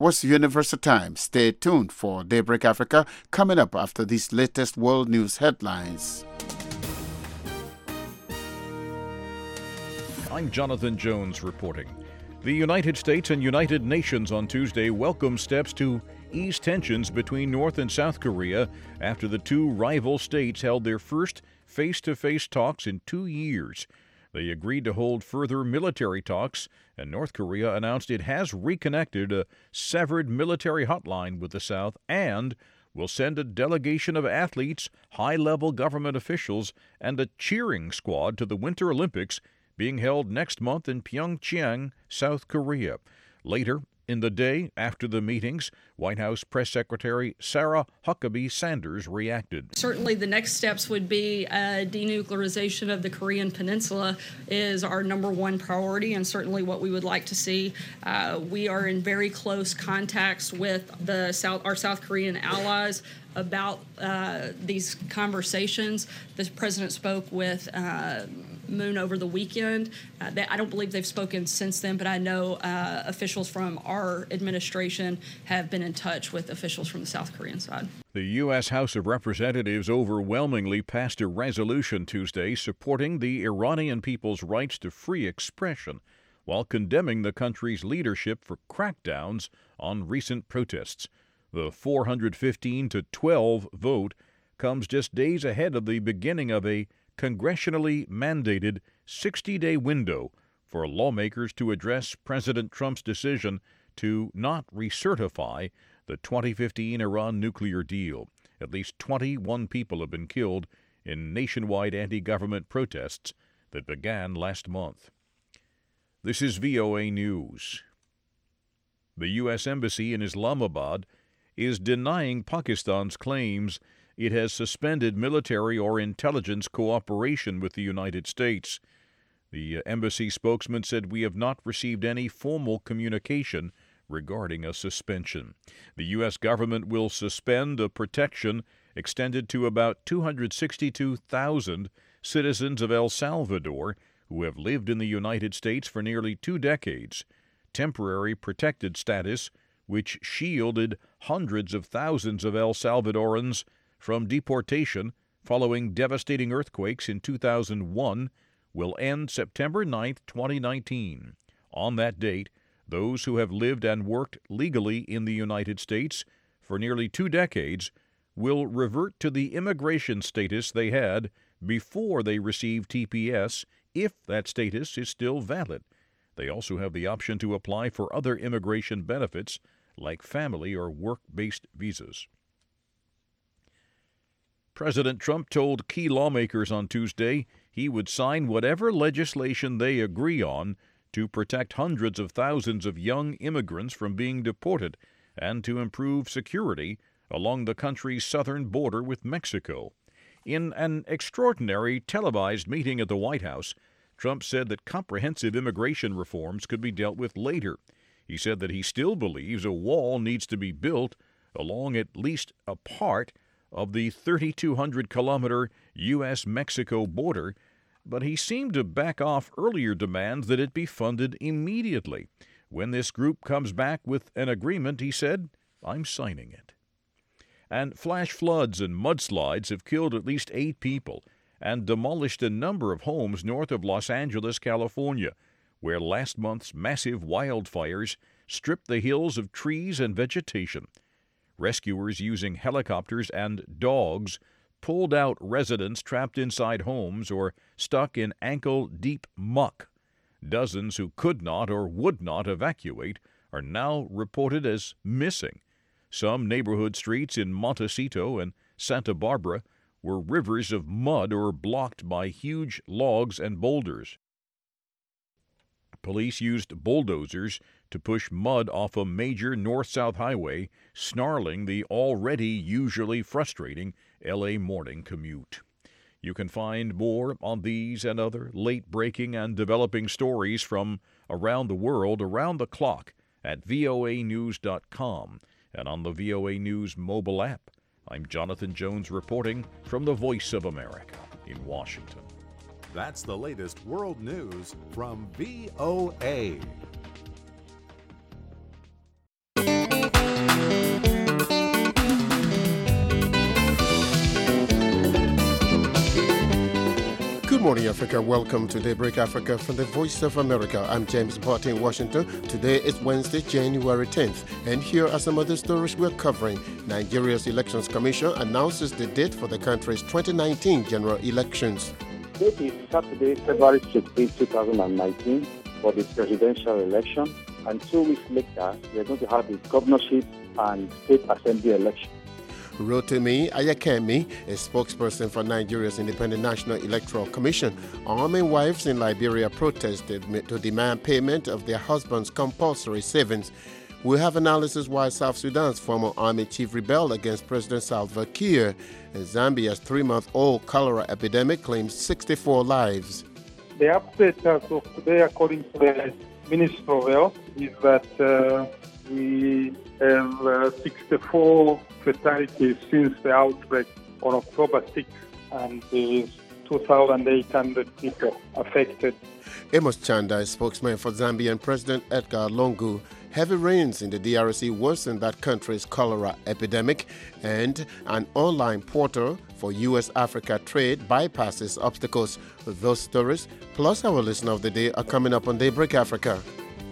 was Universal Time. Stay tuned for Daybreak Africa coming up after these latest world news headlines. I'm Jonathan Jones reporting. The United States and United Nations on Tuesday welcomed steps to ease tensions between North and South Korea after the two rival states held their first face-to-face talks in 2 years. They agreed to hold further military talks, and North Korea announced it has reconnected a severed military hotline with the South and will send a delegation of athletes, high-level government officials, and a cheering squad to the Winter Olympics being held next month in Pyeongchang, South Korea. Later in the day, after the meetings, White House Press Secretary Sarah Huckabee Sanders reacted. Certainly the next steps would be denuclearization of the Korean Peninsula is our number one priority and certainly what we would like to see. We are in very close contacts with our South Korean allies about these conversations. The president spoke with Moon over the weekend. I don't believe they've spoken since then, but I know officials from our administration have been in touch with officials from the South Korean side. The U.S. House of Representatives overwhelmingly passed a resolution Tuesday supporting the Iranian people's rights to free expression while condemning the country's leadership for crackdowns on recent protests. The 415-12 vote comes just days ahead of the beginning of a congressionally mandated 60-day window for lawmakers to address President Trump's decision to not recertify the 2015 Iran nuclear deal. At least 21 people have been killed in nationwide anti-government protests that began last month. This is VOA News. The U.S. Embassy in Islamabad is denying Pakistan's claims it has suspended military or intelligence cooperation with the United States. The embassy spokesman said, "We have not received any formal communication regarding a suspension." The U.S. government will suspend a protection extended to about 262,000 citizens of El Salvador who have lived in the United States for nearly 2 decades. Temporary protected status, which shielded hundreds of thousands of El Salvadorans from deportation following devastating earthquakes in 2001, will end September 9, 2019. On that date, those who have lived and worked legally in the United States for nearly 2 decades will revert to the immigration status they had before they received TPS, if that status is still valid. They also have the option to apply for other immigration benefits like family or work-based visas. President Trump told key lawmakers on Tuesday he would sign whatever legislation they agree on to protect hundreds of thousands of young immigrants from being deported and to improve security along the country's southern border with Mexico. In an extraordinary televised meeting at the White House, Trump said that comprehensive immigration reforms could be dealt with later. He said that he still believes a wall needs to be built along at least a part of the 3,200-kilometer U.S.-Mexico border, but he seemed to back off earlier demands that it be funded immediately. When this group comes back with an agreement, he said, "I'm signing it." And flash floods and mudslides have killed at least 8 people and demolished a number of homes north of Los Angeles, California, where last month's massive wildfires stripped the hills of trees and vegetation. Rescuers using helicopters and dogs pulled out residents trapped inside homes or stuck in ankle-deep muck. Dozens who could not or would not evacuate are now reported as missing. Some neighborhood streets in Montecito and Santa Barbara were rivers of mud or blocked by huge logs and boulders. Police used bulldozers to push mud off a major north-south highway, snarling the already usually frustrating L.A. morning commute. You can find more on these and other late-breaking and developing stories from around the world around the clock at voanews.com and on the VOA News mobile app. I'm Jonathan Jones reporting from the Voice of America in Washington. That's the latest world news from VOA. Good morning, Africa. Welcome to Daybreak Africa from the Voice of America. I'm James Barty in Washington. Today is Wednesday, January 10th. And here are some of the stories we're covering. Nigeria's Elections Commission announces the date for the country's 2019 general elections. Date is Saturday, February 16, 2019 for the presidential election. And 2 weeks later, we're going to have the governorship and state assembly election. Rotimi Ayakemi, a spokesperson for Nigeria's Independent National Electoral Commission, army wives in Liberia protested to demand payment of their husbands' compulsory savings. We have analysis why South Sudan's former army chief rebelled against President Salva Kiir. Zambia's 3-month-old cholera epidemic claims 64 lives. The update as of today, according to the Minister of Health, is that we have 64 fatalities since the outbreak on October 6th, and there is 2,800 people affected. Amos Chanda, a spokesman for Zambian President Edgar Lungu. Heavy rains in the DRC worsened that country's cholera epidemic, and an online portal for U.S.-Africa trade bypasses obstacles. Those stories, plus our listener of the day, are coming up on Daybreak Africa.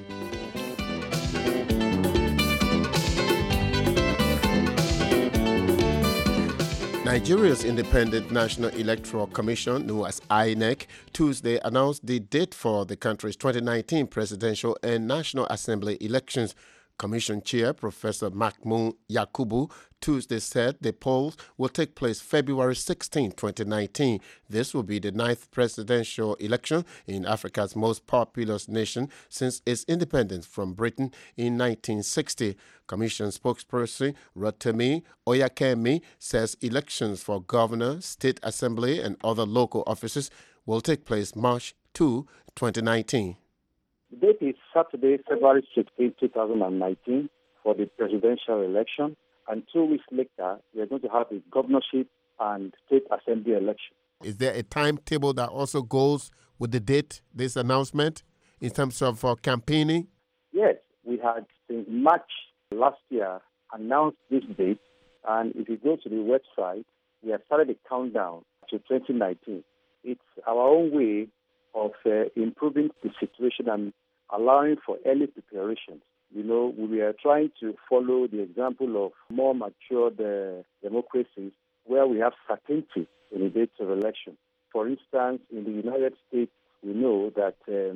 Nigeria's Independent National Electoral Commission, known as INEC, Tuesday announced the date for the country's 2019 presidential and National Assembly elections. Commission Chair Professor Mahmoud Yakubu Tuesday said the polls will take place February 16, 2019. This will be the 9th presidential election in Africa's most populous nation since its independence from Britain in 1960. Commission spokesperson Rotimi Ayakemi says elections for governor, state assembly, and other local offices will take place March 2, 2019. The date is Saturday, February 16, 2019 for the presidential election. And 2 weeks later, we're going to have the governorship and state assembly election. Is there a timetable that also goes with the date, this announcement, in terms of campaigning? Yes, we had since March last year announced this date. And if you go to the website, we have started a countdown to 2019. It's our own way of improving the situation and allowing for early preparations. You know, we are trying to follow the example of more mature democracies where we have certainty in the dates of election. For instance, in the United States, we know that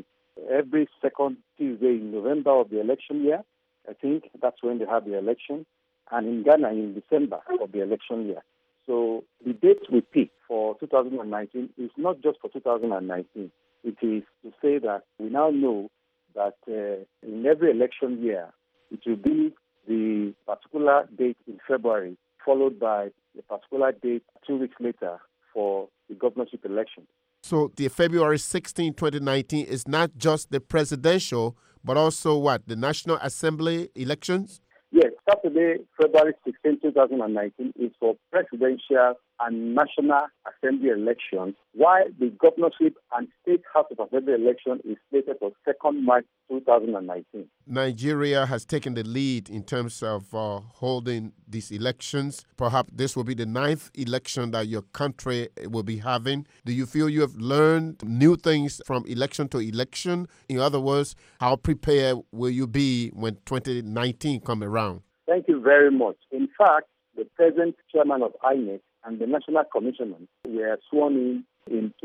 every second Tuesday in November of the election year, I think that's when they have the election, and in Ghana in December of the election year. So the dates we pick for 2019 is not just for 2019. It is to say that we now know that in every election year, it will be the particular date in February, followed by the particular date 2 weeks later for the governorship election. So the February 16, 2019 is not just the presidential, but also what, the National Assembly elections? Yes, Saturday, February 16, 2019 is for presidential and National Assembly elections, while the governorship and State House of Assembly election is slated for 2nd March 2019. Nigeria has taken the lead in terms of holding these elections. Perhaps this will be the 9th election that your country will be having. Do you feel you have learned new things from election to election? In other words, how prepared will you be when 2019 comes around? Thank you very much. In fact, the present chairman of INEC and the national commissioners were sworn in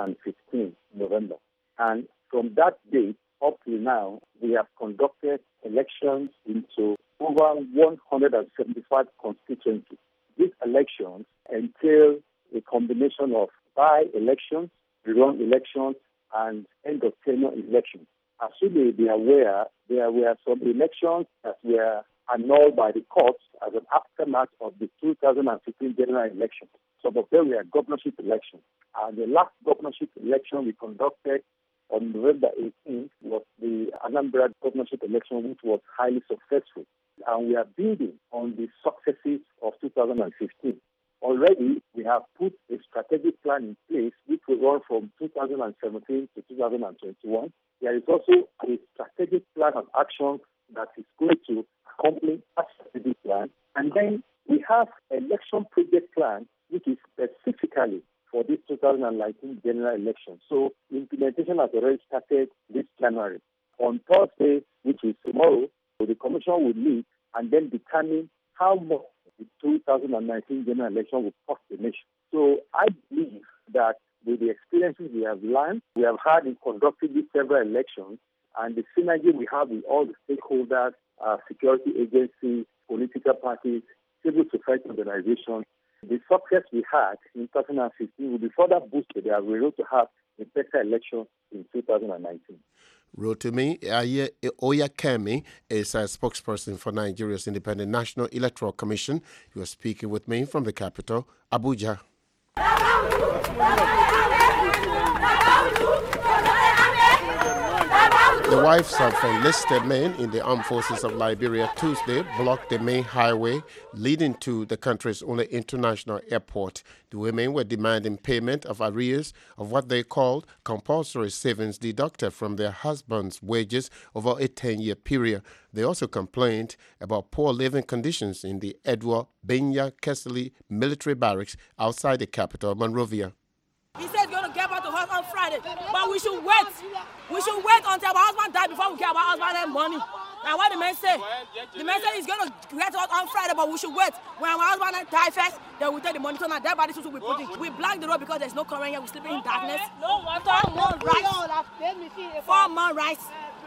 2015, November. And from that date up to now, we have conducted elections into over 175 constituencies. These elections entail a combination of by-elections, rerun elections, and end-of-tenure elections. As you may be aware, there were some elections that were annulled by the courts as an aftermath of the 2015 general election. Some of them were governorship elections. And the last governorship election we conducted on November 18th was the Anambra governorship election, which was highly successful. And we are building on the successes of 2015. Already, we have put a strategic plan in place, which will run from 2017 to 2021. There is also a strategic plan of action that is going to accompany that strategic plan. And then we have an election project plan, which is specifically for this 2019 general election. So implementation has already started this January. On Thursday, which is tomorrow, the commission will meet and then determine how much the 2019 general election will cost the nation. So I believe that with the experiences we have learned, we have had in conducting these several elections, and the synergy we have with all the stakeholders, security agencies, political parties, civil society organizations, the success we had in 2015 will be further boosted. They are able to have a better election in 2019. Rotimi Oyakemi is a spokesperson for Nigeria's Independent National Electoral Commission. He was speaking with me from the capital, Abuja. The wives of enlisted men in the armed forces of Liberia Tuesday blocked the main highway leading to the country's only international airport. The women were demanding payment of arrears of what they called compulsory savings deducted from their husbands' wages over a 10-year period. They also complained about poor living conditions in the Edward Benya Kessley military barracks outside the capital, Monrovia. He said he's going to get back to us on Friday, but we should wait. We should wait until our husband dies before we get our husband and money. And what the man say? The man said he's going to get us on Friday, but we should wait. When our husband dies first, then we take the money. So now that body will be put in. We block the road because there's no current here. We're sleeping in darkness. 4 months rice. 4 months rice.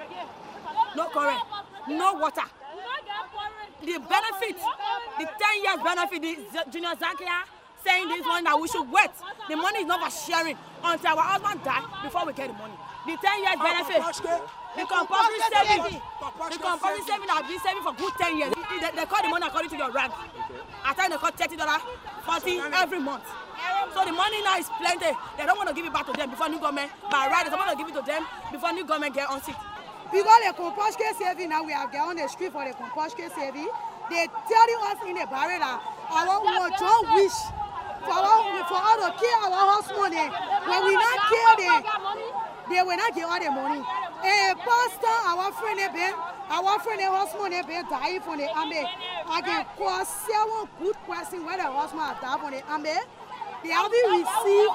No current. No water. The benefit, the 10 years benefit, the Junior Zakia saying this one that we should wait. The money is not for sharing until our husband dies before we get the money. The 10 years benefit, the compulsory saving that been saving for good 10 years. They call the money according to your rank. At times they call $30, $40 every month. So the money now is plenty. They don't want to give it back to them before new government. By right, they don't want to give it to them before new government get on seat. Because the compulsory saving now we have get on the street for the compulsory saving. They telling us in the barrier that our one wish. For all to kill our house money. When we not kill them, they will not give all the money. A pastor, our friend, house money, die for the army. I can call 7 good questions whether the house money die for the army. They have received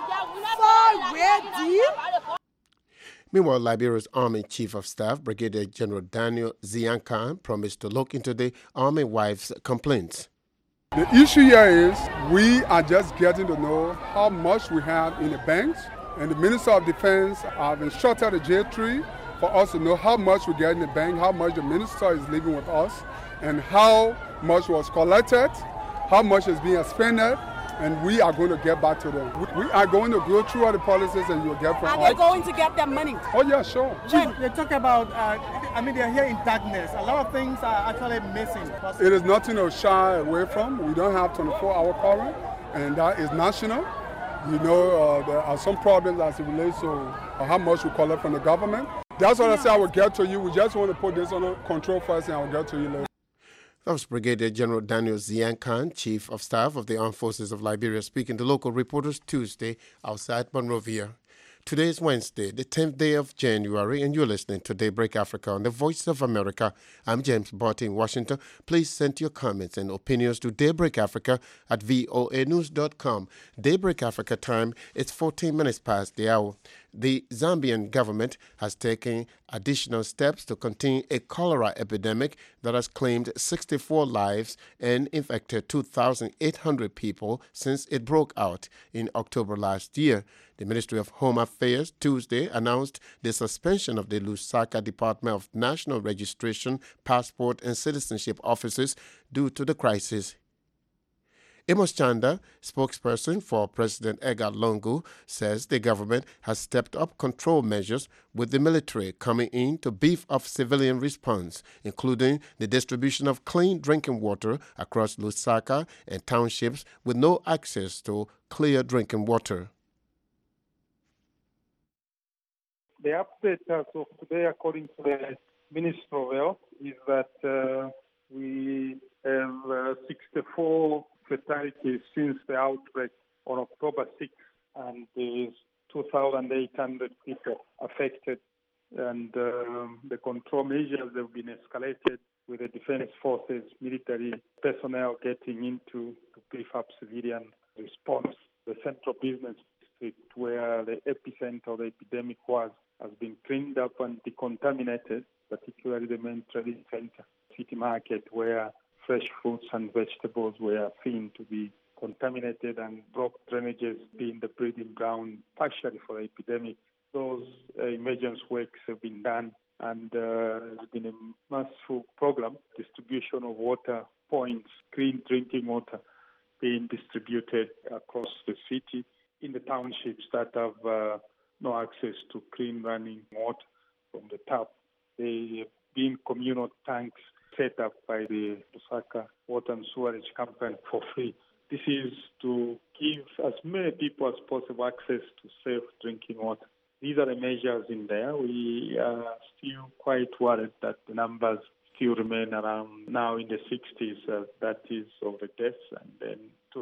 4 deal. Meanwhile, Liberia's Army Chief of Staff, Brigadier General Daniel Ziankan, promised to look into the Army wives' complaints. The issue here is we are just getting to know how much we have in the banks, and the Minister of Defense have instructed the J3 for us to know how much we get in the bank, how much the Minister is leaving with us, and how much was collected, how much is being expended, and we are going to get back to them. We are going to go through all the policies and you'll get from us. Are they going to get their money? Oh, yeah, sure. Chief, they talk about, they're here in darkness. A lot of things are actually missing. It is nothing to shy away from. We don't have 24-hour current, and that is national. You know, there are some problems as it relates to how much we collect from the government. That's what I say I will get to you. We just want to put this under control first, and I will get to you later. That was Brigadier General Daniel Ziankan, Chief of Staff of the Armed Forces of Liberia, speaking to local reporters Tuesday outside Monrovia. Today is Wednesday, the 10th day of January, and you're listening to Daybreak Africa on the Voice of America. I'm James Barty in Washington. Please send your comments and opinions to Daybreak Africa at voanews.com. Daybreak Africa time, it's 14 minutes past the hour. The Zambian government has taken additional steps to contain a cholera epidemic that has claimed 64 lives and infected 2,800 people since it broke out in October last year. The Ministry of Home Affairs Tuesday announced the suspension of the Lusaka Department of National Registration, Passport and Citizenship offices due to the crisis. Amos Chanda, spokesperson for President Edgar Lungu, says the government has stepped up control measures with the military coming in to beef up civilian response, including the distribution of clean drinking water across Lusaka and townships with no access to clear drinking water. The update as of today, according to the Minister of Health, is that we have 64 fatalities since the outbreak on October 6th, and there's 2,800 people affected. And the control measures have been escalated with the defense forces, military personnel getting into to beef up civilian response. The central business district where the epicenter of the epidemic was has been cleaned up and decontaminated, particularly the main trading center, City Market, where fresh fruits and vegetables were seen to be contaminated and broke drainages being the breeding ground partially for the epidemic. Those emergency works have been done, and there's been a massive program, distribution of water points, clean drinking water being distributed across the city in the townships that have no access to clean running water from the tap. There have been communal tanks set up by the Lusaka Water and Sewerage Company for free. This is to give as many people as possible access to safe drinking water. These are the measures in there. We are still quite worried that the numbers still remain around now in the 60s, that is, of the deaths, and then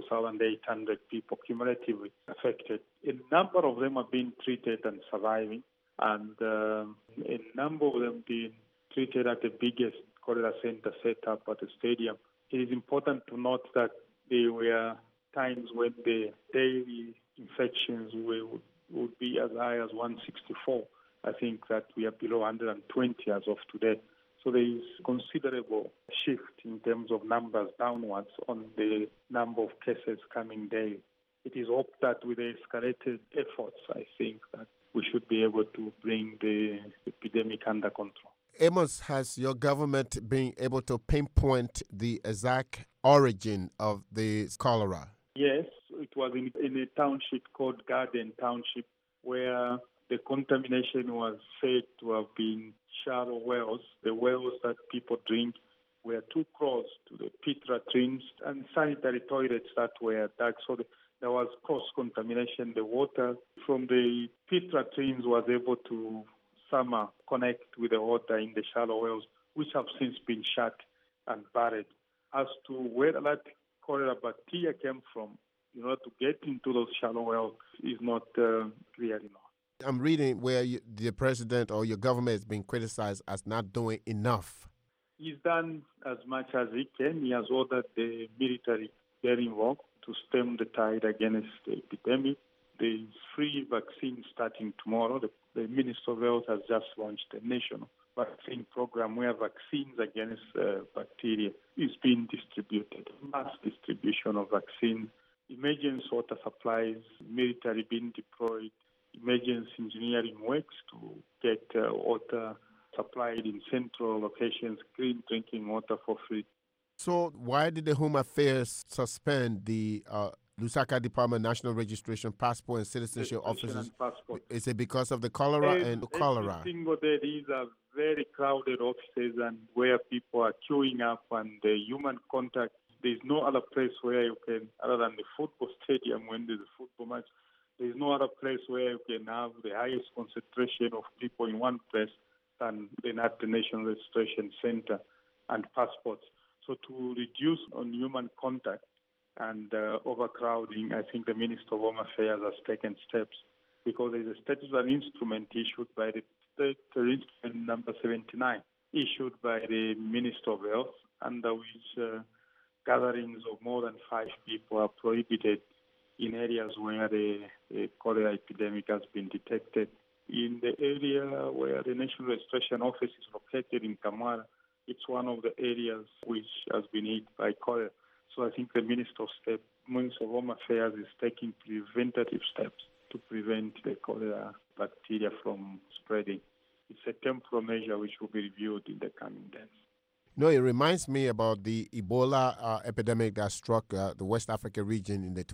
2,800 people cumulatively affected. A number of them are being treated and surviving, and a number of them being treated at the biggest cholera center set up at the stadium. It is important to note that there were times when the daily infections would be as high as 164. I think that we are below 120 as of today. So there is considerable shift in terms of numbers downwards on the number of cases coming daily. It is hoped that with the escalated efforts, I think that we should be able to bring the epidemic under control. Amos, has your government been able to pinpoint the exact origin of the cholera? Yes, it was in a township called Garden Township, where the contamination was said to have been shallow wells. The wells that people drink were too close to the pit latrines and sanitary toilets that were dug. So there was cross-contamination. The water from the pit latrines was able to somehow connect with the water in the shallow wells, which have since been shut and buried. As to where that cholera bacteria came from, in order to get into those shallow wells, is not clear enough. I'm reading where the president or your government is being criticized as not doing enough. He's done as much as he can. He has ordered the military get involved to stem the tide against the epidemic. There is free vaccine starting tomorrow. The Minister of Health has just launched a national vaccine program where vaccines against bacteria is being distributed, mass distribution of vaccines, emergency water supplies, military being deployed, emergency engineering works to get water supplied in central locations, clean drinking water for free. So why did the Home Affairs suspend the Lusaka Department National Registration Passport and Citizenship Offices? Is it because of the cholera and cholera? Every single day, these are very crowded offices and where people are queuing up and the human contact. There's no other place where you can, other than the football stadium when there's a football match, there's no other place where you can have the highest concentration of people in one place than at the National Registration Center and passports. So to reduce on human contact and overcrowding, I think the Minister of Home Affairs has taken steps because there's a statutory instrument issued by the Statutory Instrument number 79, issued by the Minister of Health, under which gatherings of more than 5 people are prohibited in areas where the cholera epidemic has been detected. In the area where the National Registration Office is located in Kamara, it's one of the areas which has been hit by cholera. So I think the Minister of Home Affairs is taking preventative steps to prevent the cholera bacteria from spreading. It's a temporary measure which will be reviewed in the coming days. No, it reminds me about the Ebola epidemic that struck the West Africa region in the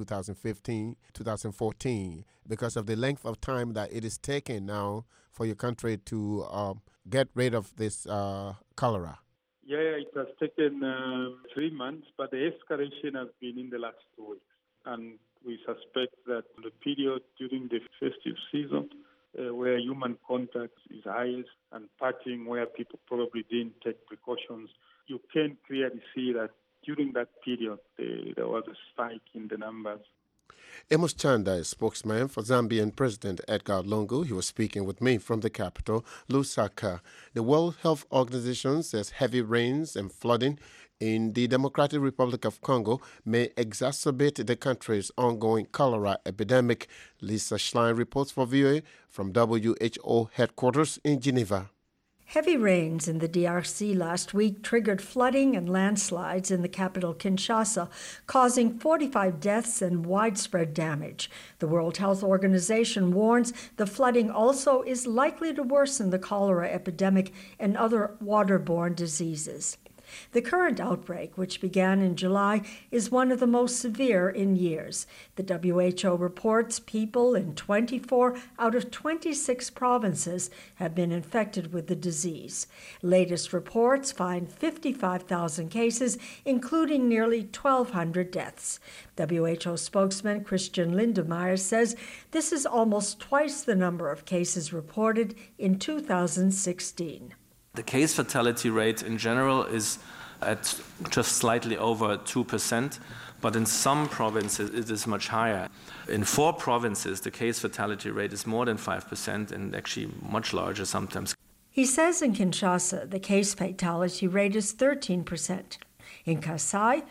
2014, because of the length of time that it is taking now for your country to get rid of this cholera. Yeah, it has taken 3 months, but the escalation has been in the last 2 weeks. And we suspect that the period during the festive season, where human contact is highest and partying where people probably didn't take precautions, you can clearly see that during that period there was a spike in the numbers. Amos Chanda is spokesman for Zambian President Edgar Lungu. He was speaking with me from the capital, Lusaka. The World Health Organization says heavy rains and flooding in the Democratic Republic of Congo may exacerbate the country's ongoing cholera epidemic. Lisa Schlein reports for VOA from WHO headquarters in Geneva. Heavy rains in the DRC last week triggered flooding and landslides in the capital Kinshasa, causing 45 deaths and widespread damage. The World Health Organization warns the flooding also is likely to worsen the cholera epidemic and other waterborne diseases. The current outbreak, which began in July, is one of the most severe in years. The WHO reports people in 24 out of 26 provinces have been infected with the disease. Latest reports find 55,000 cases, including nearly 1,200 deaths. WHO spokesman Christian Lindemeyer says this is almost twice the number of cases reported in 2016. The case fatality rate in general is at just slightly over 2%, but in some provinces it is much higher. In 4 provinces, the case fatality rate is more than 5% and actually much larger sometimes. He says in Kinshasa, the case fatality rate is 13%. In Kasai,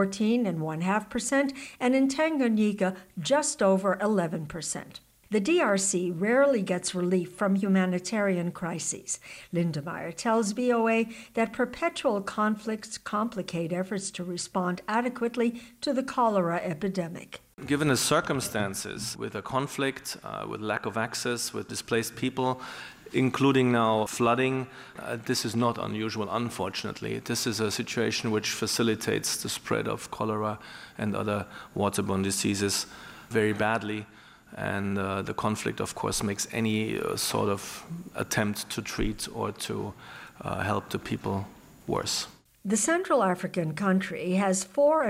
14.5%, and in Tanganyika, just over 11%. The DRC rarely gets relief from humanitarian crises. Lindemeyer tells VOA that perpetual conflicts complicate efforts to respond adequately to the cholera epidemic. Given the circumstances, with a conflict, with lack of access, with displaced people, including now flooding, this is not unusual, unfortunately. This is a situation which facilitates the spread of cholera and other waterborne diseases very badly. And the conflict, of course, makes any sort of attempt to treat or to help the people worse. The Central African country has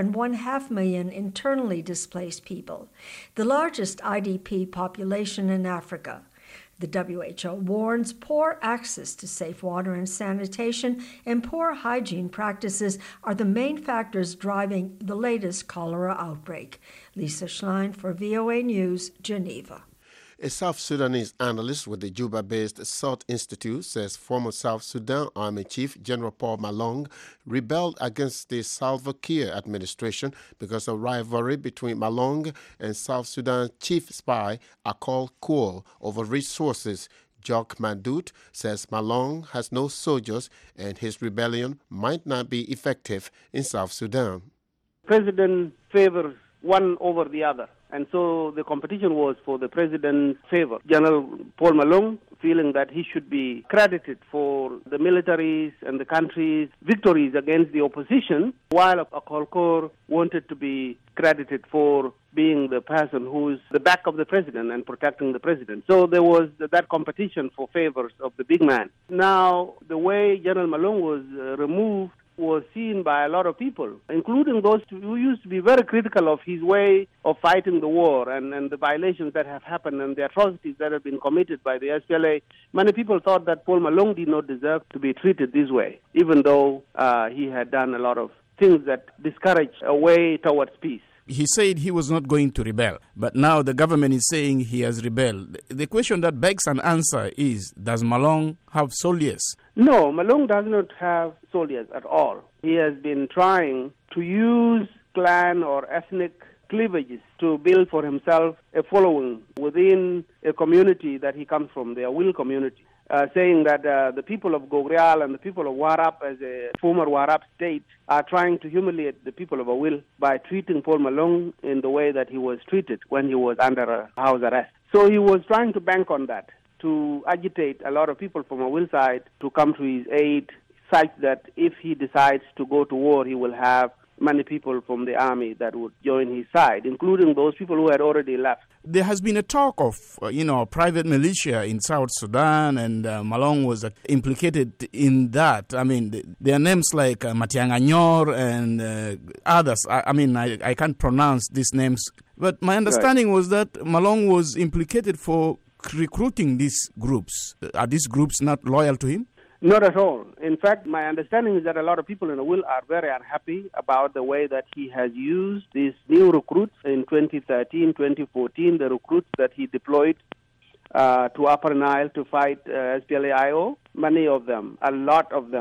4.5 million internally displaced people, the largest IDP population in Africa. The WHO warns poor access to safe water and sanitation and poor hygiene practices are the main factors driving the latest cholera outbreak. Lisa Schlein for VOA News, Geneva. A South Sudanese analyst with the Juba-based SALT Institute says former South Sudan Army Chief General Paul Malong rebelled against the Salva Kiir administration because of rivalry between Malong and South Sudan chief spy Akol Kouo over resources. Jock Mandut says Malong has no soldiers and his rebellion might not be effective in South Sudan. President favors one over the other. And so the competition was for the president's favor. General Paul Malong feeling that he should be credited for the military's and the country's victories against the opposition, while Akol Kouo wanted to be credited for being the person who's the back of the president and protecting the president. So there was that competition for favors of the big man. Now, the way General Malong was removed was seen by a lot of people, including those who used to be very critical of his way of fighting the war and the violations that have happened and the atrocities that have been committed by the SPLA. Many people thought that Paul Malong did not deserve to be treated this way, even though he had done a lot of things that discouraged a way towards peace. He said he was not going to rebel, but now the government is saying he has rebelled. The question that begs an answer is, does Malong have soldiers? No, Malong does not have soldiers at all. He has been trying to use clan or ethnic cleavages to build for himself a following within a community that he comes from, the Awil community. Saying that the people of Gogrial and the people of Warab, as a former Warab state, are trying to humiliate the people of Awil by treating Paul Malong in the way that he was treated when he was under house arrest. So he was trying to bank on that, to agitate a lot of people from Awil side to come to his aid, such that if he decides to go to war, he will have many people from the army that would join his side, including those people who had already left. There has been a talk of, private militia in South Sudan, and Malong was implicated in that. I mean, there are names like Matianganyor and others. I can't pronounce these names. But my understanding was that Malong was implicated for recruiting these groups. Are these groups not loyal to him? Not at all. In fact, my understanding is that a lot of people in Awil are very unhappy about the way that he has used these new recruits in 2013, 2014, the recruits that he deployed to Upper Nile to fight SPLA-IO. Many of them, a lot of them,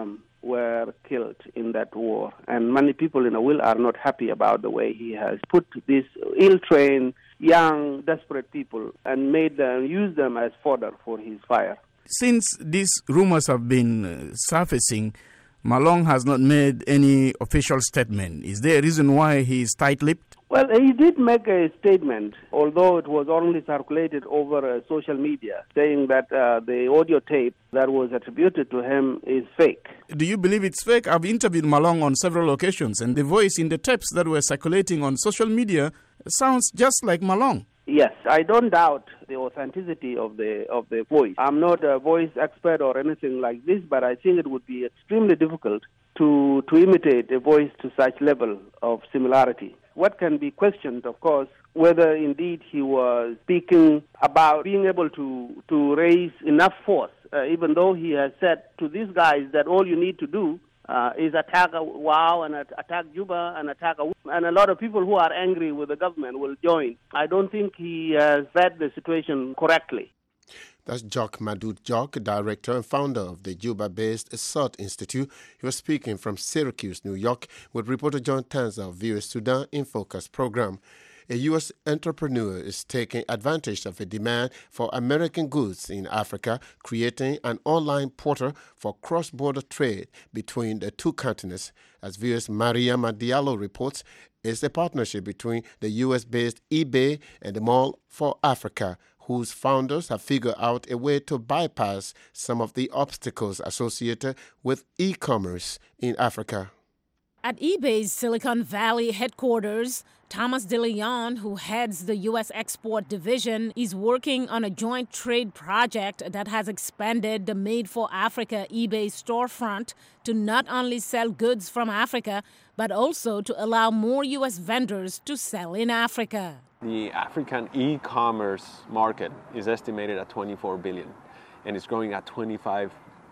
were killed in that war. And many people in Awil are not happy about the way he has put these ill-trained, young, desperate people and used them as fodder for his fire. Since these rumors have been surfacing, Malong has not made any official statement. Is there a reason why he is tight-lipped? Well, he did make a statement, although it was only circulated over social media, saying that the audio tape that was attributed to him is fake. Do you believe it's fake? I've interviewed Malong on several occasions, and the voice in the tapes that were circulating on social media sounds just like Malong. Yes, I don't doubt the authenticity of the voice. I'm not a voice expert or anything like this, but I think it would be extremely difficult to imitate a voice to such level of similarity. What can be questioned, of course, whether indeed he was speaking about being able to raise enough force, even though he has said to these guys that all you need to do is attack Wau and attack Juba and attack and a lot of people who are angry with the government will join. I don't think he has read the situation correctly. That's Jock Madud Jock, director and founder of the Juba-based SOT Institute. He was speaking from Syracuse, New York, with reporter John Tanza of VOA Sudan in Focus program. A U.S. entrepreneur is taking advantage of a demand for American goods in Africa, creating an online portal for cross-border trade between the two continents. As VOA's Mariama Diallo reports, it's a partnership between the U.S.-based eBay and the Mall for Africa, whose founders have figured out a way to bypass some of the obstacles associated with e-commerce in Africa. At eBay's Silicon Valley headquarters, Thomas DeLeon, who heads the U.S. export division, is working on a joint trade project that has expanded the Made for Africa eBay storefront to not only sell goods from Africa, but also to allow more U.S. vendors to sell in Africa. The African e-commerce market is estimated at $24 billion, and it's growing at 25%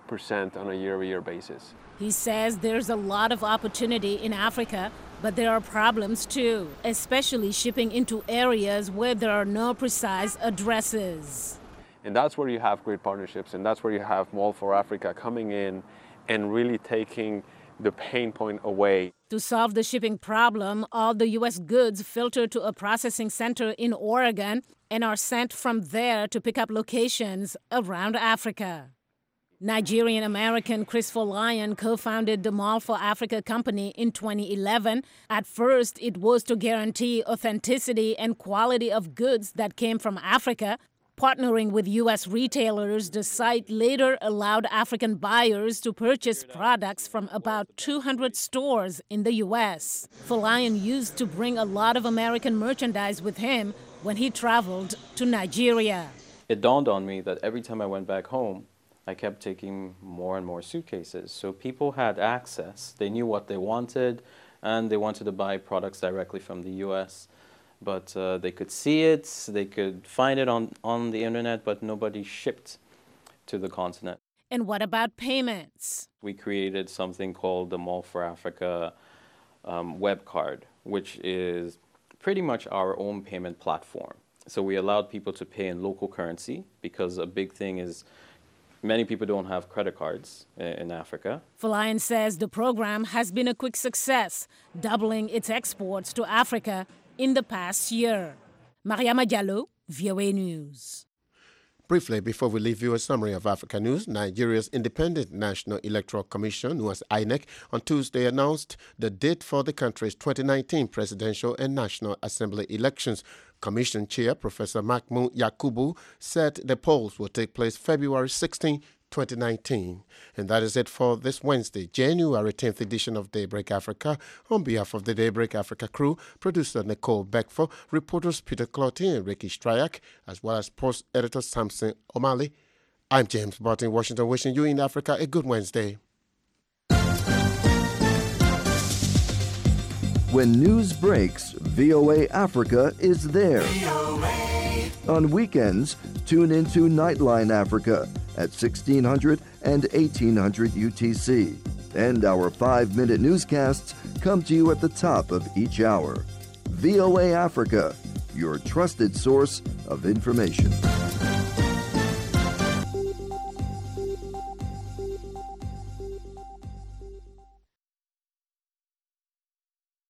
on a year-over-year basis. He says there's a lot of opportunity in Africa, but there are problems too, especially shipping into areas where there are no precise addresses. And that's where you have great partnerships, and that's where you have Mall for Africa coming in and really taking the pain point away. To solve the shipping problem, all the U.S. goods filter to a processing center in Oregon and are sent from there to pickup locations around Africa. Nigerian-American Chris Folayan co-founded the Mall for Africa company in 2011. At first, it was to guarantee authenticity and quality of goods that came from Africa. Partnering with U.S. retailers, the site later allowed African buyers to purchase products from about 200 stores in the U.S. Folayan used to bring a lot of American merchandise with him when he traveled to Nigeria. It dawned on me that every time I went back home, I kept taking more and more suitcases. So people had access. They knew what they wanted, and they wanted to buy products directly from the U.S. But they could see it, they could find it on the internet, but nobody shipped to the continent. And what about payments? We created something called the Mall for Africa web card, which is pretty much our own payment platform. So we allowed people to pay in local currency, because a big thing is many people don't have credit cards in Africa. Folayan says the program has been a quick success, doubling its exports to Africa in the past year. Mariama Diallo, VOA News. Briefly, before we leave you a summary of Africa news, Nigeria's Independent National Electoral Commission, known as INEC, on Tuesday announced the date for the country's 2019 presidential and National Assembly elections. Commission Chair Professor Mahmoud Yakubu said the polls will take place February 16, 2019. And that is it for this Wednesday, January 10th edition of Daybreak Africa. On behalf of the Daybreak Africa crew, producer Nicole Beckford, reporters Peter Clottey and Ricky Stryak, as well as post editor Samson O'Malley, I'm James Barton in Washington, wishing you in Africa a good Wednesday. When news breaks, VOA Africa is there. VOA. On weekends, tune into Nightline Africa at 1600 and 1800 UTC. And our 5-minute newscasts come to you at the top of each hour. VOA Africa, your trusted source of information.